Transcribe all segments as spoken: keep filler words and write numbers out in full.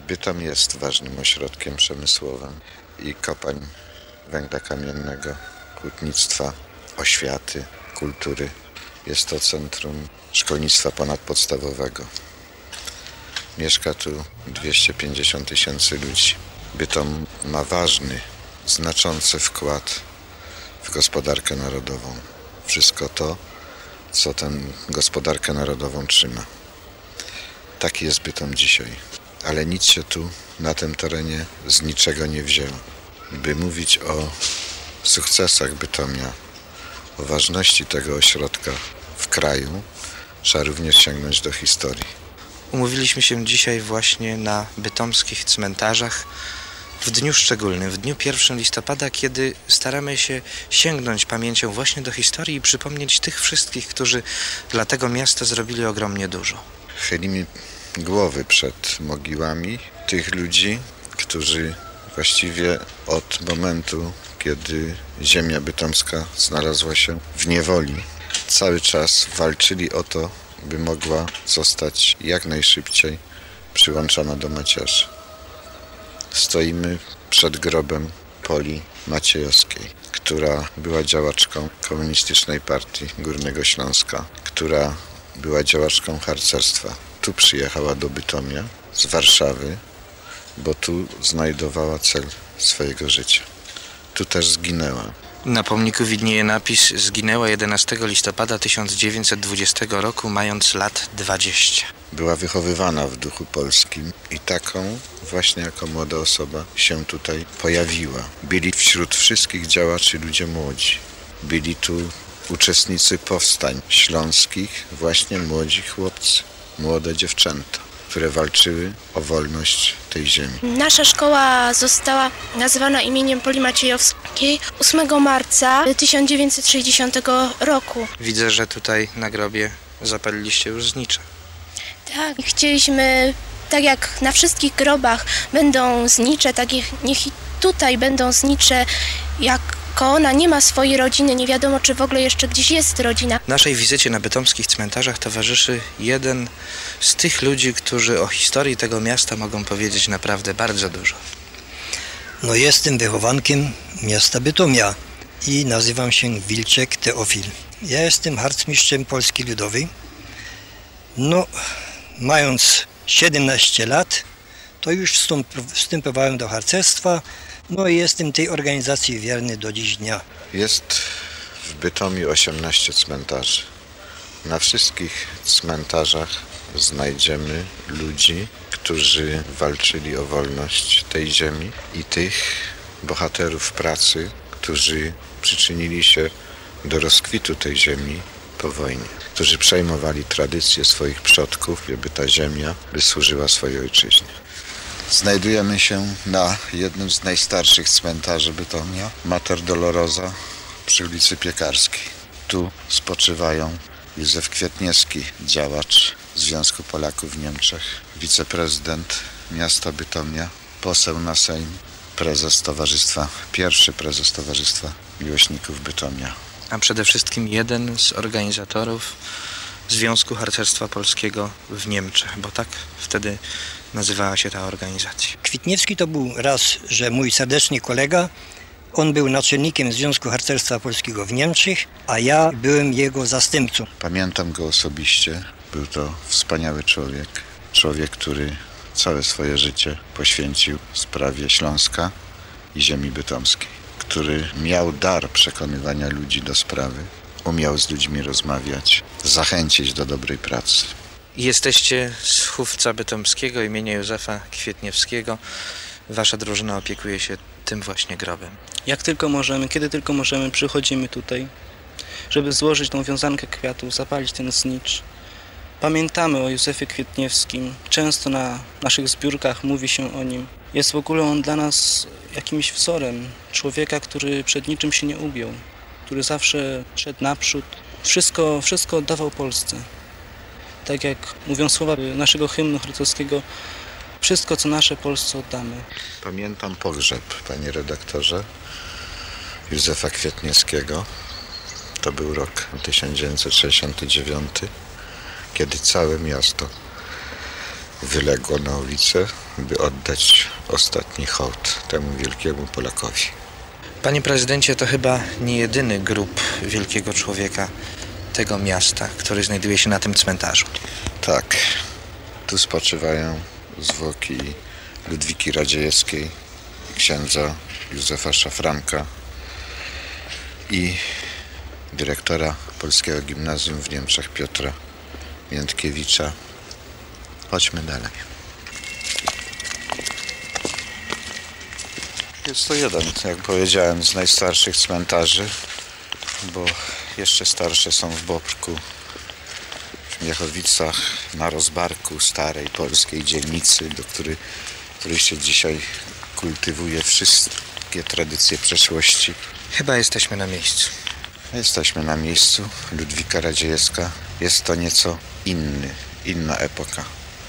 Bytom jest ważnym ośrodkiem przemysłowym i kopalń węgla kamiennego, hutnictwa, oświaty, kultury. Jest to centrum szkolnictwa ponadpodstawowego. Mieszka tu dwieście pięćdziesiąt tysięcy ludzi. Bytom ma ważny, znaczący wkład w gospodarkę narodową. Wszystko to, co tę gospodarkę narodową trzyma. Taki jest Bytom dzisiaj. Ale nic się tu na tym terenie z niczego nie wzięło. By mówić o sukcesach Bytomia, o ważności tego ośrodka w kraju, trzeba również sięgnąć do historii. Umówiliśmy się dzisiaj właśnie na bytomskich cmentarzach w dniu szczególnym, w dniu pierwszego listopada, kiedy staramy się sięgnąć pamięcią właśnie do historii i przypomnieć tych wszystkich, którzy dla tego miasta zrobili ogromnie dużo. Chylimy głowy przed mogiłami tych ludzi, którzy właściwie od momentu, kiedy ziemia bytomska znalazła się w niewoli, cały czas walczyli o to, by mogła zostać jak najszybciej przyłączona do macierzy. Stoimy przed grobem Poli Maciejowskiej, która była działaczką Komunistycznej Partii Górnego Śląska, która była działaczką harcerstwa. Tu przyjechała do Bytomia z Warszawy, bo tu znajdowała cel swojego życia. Tu też zginęła. Na pomniku widnieje napis: zginęła jedenastego listopada tysiąc dziewięćset dwudziestego roku, mając lat dwadzieścia. Była wychowywana w duchu polskim i taką właśnie jako młoda osoba się tutaj pojawiła. Byli wśród wszystkich działaczy ludzie młodzi. Byli tu uczestnicy powstań śląskich, właśnie młodzi chłopcy, młode dziewczęta, które walczyły o wolność tej ziemi. Nasza szkoła została nazwana imieniem Poli Maciejowskiej ósmego marca tysiąc dziewięćset sześćdziesiątego roku. Widzę, że tutaj na grobie zapaliliście już znicze. Tak, chcieliśmy, tak jak na wszystkich grobach będą znicze, tak niech i tutaj będą znicze, jak ona nie ma swojej rodziny, nie wiadomo, czy w ogóle jeszcze gdzieś jest rodzina. Naszej wizycie na bytomskich cmentarzach towarzyszy jeden z tych ludzi, którzy o historii tego miasta mogą powiedzieć naprawdę bardzo dużo. No, jestem wychowankiem miasta Bytomia i nazywam się Wilczek Teofil. Ja jestem harcmistrzem Polski Ludowej. No, mając siedemnaście lat, to już wstępowałem do harcerstwa. No i jestem tej organizacji wierny do dziś dnia. Jest w Bytomiu osiemnaście cmentarzy. Na wszystkich cmentarzach znajdziemy ludzi, którzy walczyli o wolność tej ziemi i tych bohaterów pracy, którzy przyczynili się do rozkwitu tej ziemi po wojnie, którzy przejmowali tradycje swoich przodków, by ta ziemia by służyła swojej ojczyźnie. Znajdujemy się na jednym z najstarszych cmentarzy Bytomia, Mater Dolorosa przy ulicy Piekarskiej. Tu spoczywają Józef Kwietniewski, działacz Związku Polaków w Niemczech, wiceprezydent miasta Bytomia, poseł na Sejm, prezes towarzystwa, pierwszy prezes Towarzystwa Miłośników Bytomia. A przede wszystkim jeden z organizatorów Związku Harcerstwa Polskiego w Niemczech, bo tak wtedy nazywała się ta organizacja. Kwitniewski to był raz, że mój serdeczny kolega. On był naczelnikiem Związku Harcerstwa Polskiego w Niemczech, a ja byłem jego zastępcą. Pamiętam go osobiście. Był to wspaniały człowiek. Człowiek, który całe swoje życie poświęcił sprawie Śląska i ziemi bytomskiej. Który miał dar przekonywania ludzi do sprawy. Umiał z ludźmi rozmawiać, zachęcić do dobrej pracy. Jesteście z Chówca Bytomskiego imienia Józefa Kwietniewskiego. Wasza drużyna opiekuje się tym właśnie grobem. Jak tylko możemy, kiedy tylko możemy, przychodzimy tutaj, żeby złożyć tą wiązankę kwiatów, zapalić ten znicz. Pamiętamy o Józefie Kwietniewskim. Często na naszych zbiórkach mówi się o nim. Jest w ogóle on dla nas jakimś wzorem człowieka, który przed niczym się nie ugiął, który zawsze szedł naprzód. Wszystko, wszystko oddawał Polsce. Tak jak mówią słowa naszego hymnu harcerskiego, wszystko co nasze Polsce oddamy. Pamiętam pogrzeb, panie redaktorze, Józefa Kwietniewskiego. To był rok tysiąc dziewięćset sześćdziesiąty dziewiąty, kiedy całe miasto wyległo na ulicę by oddać ostatni hołd temu wielkiemu Polakowi. Panie prezydencie, to chyba nie jedyny grób wielkiego człowieka tego miasta, który znajduje się na tym cmentarzu. Tak, tu spoczywają zwłoki Ludwiki Radziejewskiej, księdza Józefa Szafranka i dyrektora Polskiego Gimnazjum w Niemczech Piotra Miętkiewicza. Chodźmy dalej. Jest to jeden, jak powiedziałem, z najstarszych cmentarzy, bo jeszcze starsze są w Bobrku, w Miechowicach, na Rozbarku, starej polskiej dzielnicy, do której, której się dzisiaj kultywuje wszystkie tradycje przeszłości. Chyba jesteśmy na miejscu. Jesteśmy na miejscu. Ludwika Radziejewska. Jest to nieco inny, inna epoka.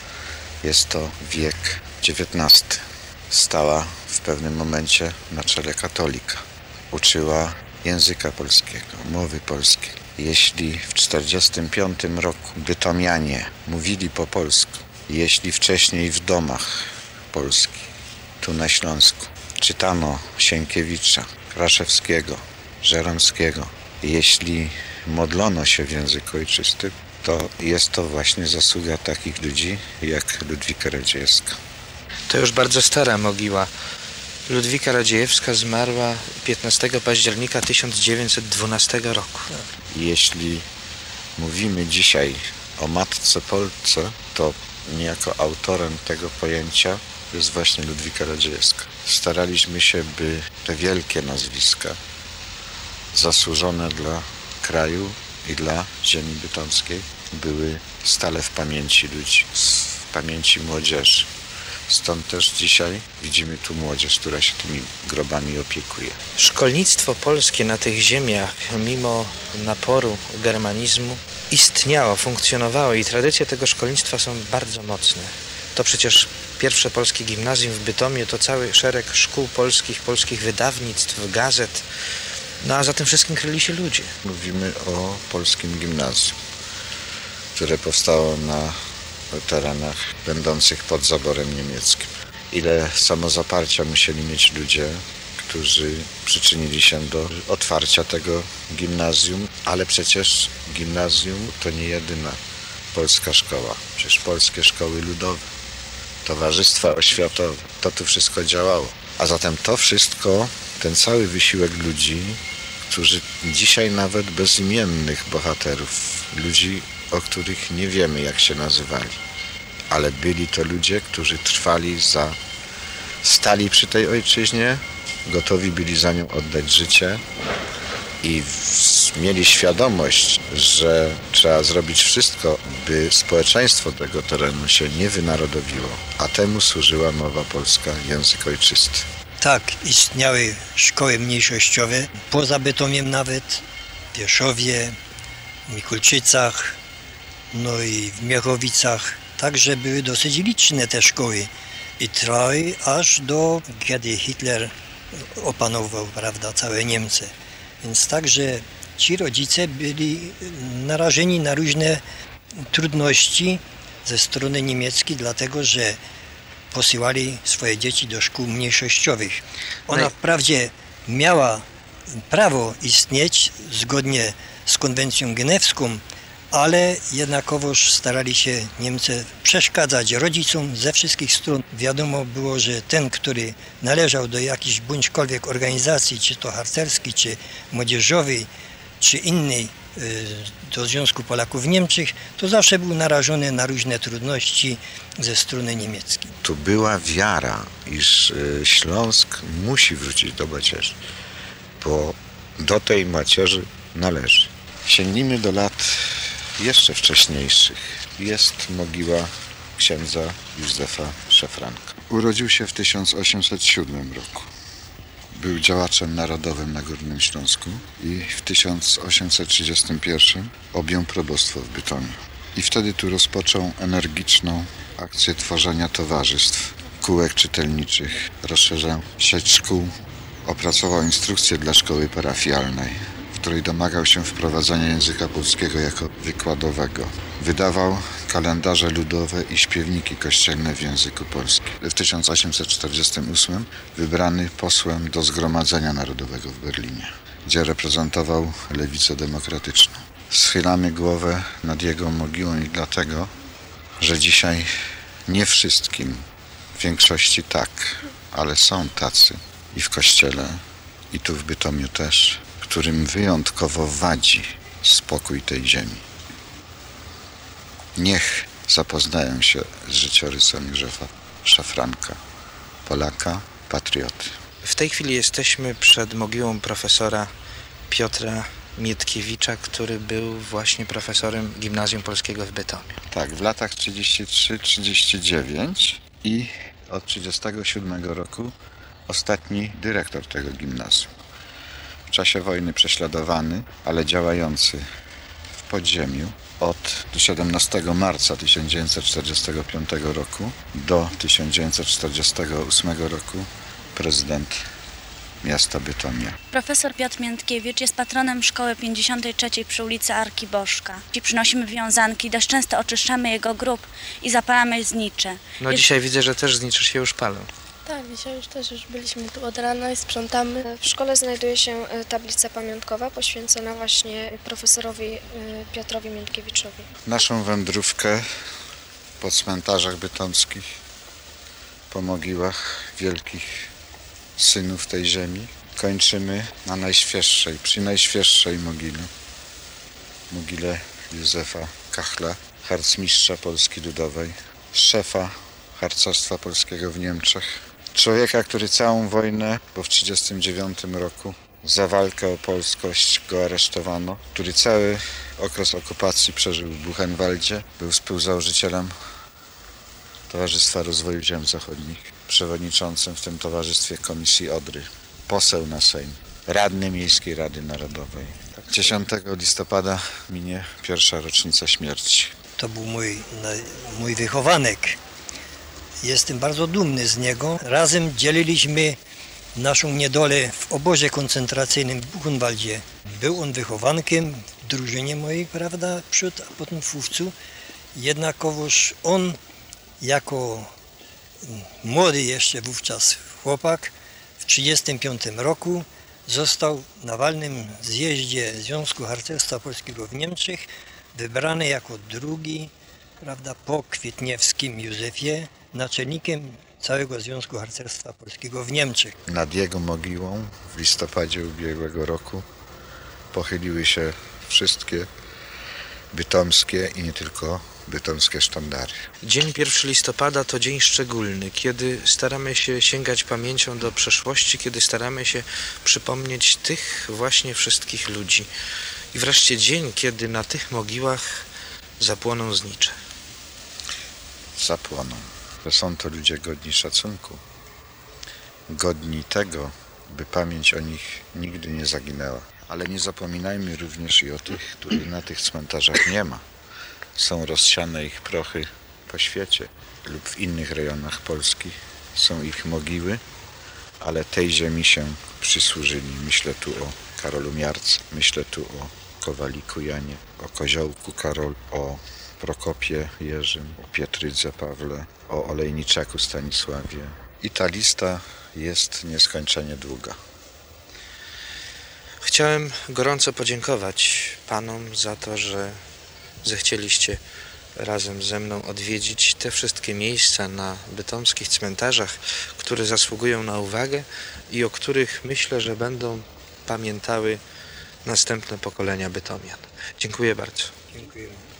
Jest to wiek dziewiętnasty. Stała w pewnym momencie na czele katolika. Uczyła języka polskiego, mowy polskiej. Jeśli w tysiąc dziewięćset czterdziestym piątym roku bytomianie mówili po polsku, jeśli wcześniej w domach polskich, tu na Śląsku, czytano Sienkiewicza, Kraszewskiego, Żeromskiego, jeśli modlono się w języku ojczystym, to jest to właśnie zasługa takich ludzi jak Ludwika Radziejewska. To już bardzo stara mogiła. Ludwika Radziejewska zmarła piętnastego października tysiąc dziewięćset dwunastego roku. Jeśli mówimy dzisiaj o Matce Polce, to niejako autorem tego pojęcia jest właśnie Ludwika Radziejewska. Staraliśmy się, by te wielkie nazwiska zasłużone dla kraju i dla ziemi bytomskiej były stale w pamięci ludzi, w pamięci młodzieży. Stąd też dzisiaj widzimy tu młodzież, która się tymi grobami opiekuje. Szkolnictwo polskie na tych ziemiach, mimo naporu germanizmu, istniało, funkcjonowało i tradycje tego szkolnictwa są bardzo mocne. To przecież pierwsze polskie gimnazjum w Bytomiu, to cały szereg szkół polskich, polskich wydawnictw, gazet. No a za tym wszystkim kryli się ludzie. Mówimy o polskim gimnazjum, które powstało na terenach będących pod zaborem niemieckim. Ile samozaparcia musieli mieć ludzie, którzy przyczynili się do otwarcia tego gimnazjum, ale przecież gimnazjum to nie jedyna polska szkoła. Przecież polskie szkoły ludowe, towarzystwa oświatowe, to tu wszystko działało. A zatem to wszystko, ten cały wysiłek ludzi, którzy dzisiaj nawet bezimiennych bohaterów, ludzi, o których nie wiemy, jak się nazywali, ale byli to ludzie, którzy trwali za, stali przy tej ojczyźnie, gotowi byli za nią oddać życie i w, mieli świadomość, że trzeba zrobić wszystko, by społeczeństwo tego terenu się nie wynarodowiło, a temu służyła mowa polska, język ojczysty. Tak, istniały szkoły mniejszościowe, poza Bytomiem nawet, w Wierszowie, w Mikulczycach, no i w Miechowicach. Także były dosyć liczne te szkoły i trwały aż do, kiedy Hitler opanował, prawda, całe Niemcy. Więc także ci rodzice byli narażeni na różne trudności ze strony niemieckiej, dlatego że posyłali swoje dzieci do szkół mniejszościowych. Ona wprawdzie miała prawo istnieć zgodnie z konwencją genewską, ale jednakowoż starali się Niemcy przeszkadzać rodzicom ze wszystkich stron. Wiadomo było, że ten, który należał do jakiejś bądźkolwiek organizacji, czy to harcerskiej, czy młodzieżowej, czy innej, do Związku Polaków w Niemczech, to zawsze był narażony na różne trudności ze strony niemieckiej. Tu była wiara, iż Śląsk musi wrócić do macierzy, bo do tej macierzy należy. Sięgnijmy do lat jeszcze wcześniejszych. Jest mogiła księdza Józefa Szafranka. Urodził się w tysiąc osiemset siódmym roku. Był działaczem narodowym na Górnym Śląsku i w tysiąc osiemset trzydziestym pierwszym objął probostwo w Bytomiu. I wtedy tu rozpoczął energiczną akcję tworzenia towarzystw, kółek czytelniczych, rozszerzał sieć szkół, opracował instrukcję dla szkoły parafialnej, w której domagał się wprowadzenia języka polskiego jako wykładowego. Wydawał kalendarze ludowe i śpiewniki kościelne w języku polskim. W tysiąc osiemset czterdziestym ósmym wybrany posłem do Zgromadzenia Narodowego w Berlinie, gdzie reprezentował lewicę demokratyczną. Schylamy głowę nad jego mogiłą i dlatego, że dzisiaj nie wszystkim, w większości tak, ale są tacy i w Kościele, i tu w Bytomiu też, którym wyjątkowo wadzi spokój tej ziemi. Niech zapoznają się z życiorysem Józefa Szafranka, Polaka, patrioty. W tej chwili jesteśmy przed mogiłą profesora Piotra Mietkiewicza, który był właśnie profesorem Gimnazjum Polskiego w Bytomiu. Tak, w latach trzydziestym trzecim trzydziestym dziewiątym i od trzydziestego siódmego roku ostatni dyrektor tego gimnazjum. W czasie wojny prześladowany, ale działający w podziemiu od siedemnastego marca tysiąc dziewięćset czterdziestego piątego roku do tysiąc dziewięćset czterdziestego ósmego roku prezydent miasta Bytomia. Profesor Piotr Mietkiewicz jest patronem szkoły pięćdziesiątej trzeciej przy ulicy Arki Bożka. I przynosimy wiązanki, dość często oczyszczamy jego grób i zapalamy znicze. No jest... dzisiaj widzę, że też znicze się już palą. Tak, dzisiaj już też już byliśmy tu od rana i sprzątamy. W szkole znajduje się tablica pamiątkowa poświęcona właśnie profesorowi Piotrowi Mietkiewiczowi. Naszą wędrówkę po cmentarzach bytomskich, po mogiłach wielkich synów tej ziemi kończymy na najświeższej, przy najświeższej mogile. Mogile Józefa Kachla, harcmistrza Polski Ludowej, szefa harcerstwa polskiego w Niemczech. Człowieka, który całą wojnę, bo w tysiąc dziewięćset trzydziestym dziewiątym roku za walkę o polskość go aresztowano, który cały okres okupacji przeżył w Buchenwaldzie, był współzałożycielem Towarzystwa Rozwoju Ziem Zachodnich, przewodniczącym w tym towarzystwie Komisji Odry, poseł na Sejm, radny Miejskiej Rady Narodowej. dziesiątego listopada minie pierwsza rocznica śmierci. To był mój, mój wychowanek. Jestem bardzo dumny z niego. Razem dzieliliśmy naszą niedolę w obozie koncentracyjnym w Buchenwaldzie. Był on wychowankiem w drużynie mojej, prawda, przód, a potem w Ówcu. Jednakowoż on jako młody jeszcze wówczas chłopak w tysiąc dziewięćset trzydziestym piątym roku został na walnym zjeździe Związku Harcerstwa Polskiego w Niemczech wybrany jako drugi, prawda, po Kwietniewskim Józefie naczelnikiem całego Związku Harcerstwa Polskiego w Niemczech. Nad jego mogiłą w listopadzie ubiegłego roku pochyliły się wszystkie bytomskie i nie tylko bytomskie sztandary. Dzień pierwszego listopada to dzień szczególny, kiedy staramy się sięgać pamięcią do przeszłości, kiedy staramy się przypomnieć tych właśnie wszystkich ludzi. I wreszcie dzień, kiedy na tych mogiłach zapłoną znicze. Zapłoną. Że są to ludzie godni szacunku, godni tego, by pamięć o nich nigdy nie zaginęła. Ale nie zapominajmy również i o tych, których na tych cmentarzach nie ma. Są rozsiane ich prochy po świecie lub w innych rejonach Polski. Są ich mogiły, ale tej ziemi się przysłużyli. Myślę tu o Karolu Miarce, myślę tu o Kowaliku Janie, o Koziołku Karol, o Prokopie Jerzym, o Pietrydze Pawle, o Olejniczaku Stanisławie. I ta lista jest nieskończenie długa. Chciałem gorąco podziękować Panom za to, że zechcieliście razem ze mną odwiedzić te wszystkie miejsca na bytomskich cmentarzach, które zasługują na uwagę i o których myślę, że będą pamiętały następne pokolenia bytomian. Dziękuję bardzo. Dziękujemy.